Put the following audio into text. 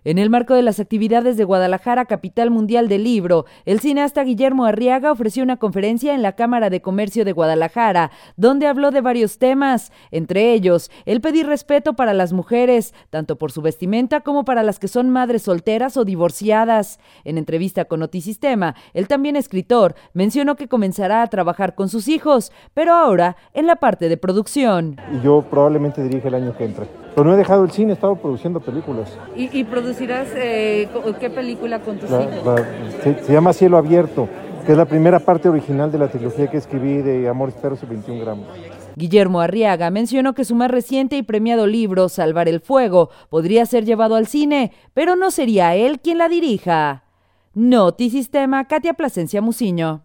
En el marco de las actividades de Guadalajara, capital mundial del libro, el cineasta Guillermo Arriaga ofreció una conferencia en la Cámara de Comercio de Guadalajara, donde habló de varios temas, entre ellos, el pedir respeto para las mujeres, tanto por su vestimenta como para las que son madres solteras o divorciadas. En entrevista con Notisistema, el también escritor mencionó que comenzará a trabajar con sus hijos, pero ahora en la parte de producción. Y yo probablemente dirija el año que entra. Pero no he dejado el cine, he estado produciendo películas. ¿Y producirás qué película con tus hijos? Se llama Cielo Abierto, que es la primera parte original de la trilogía que escribí de Amores Perros y 21 gramos. Guillermo Arriaga mencionó que su más reciente y premiado libro, Salvar el Fuego, podría ser llevado al cine, pero no sería él quien la dirija. Notisistema, Katia Plasencia Muciño.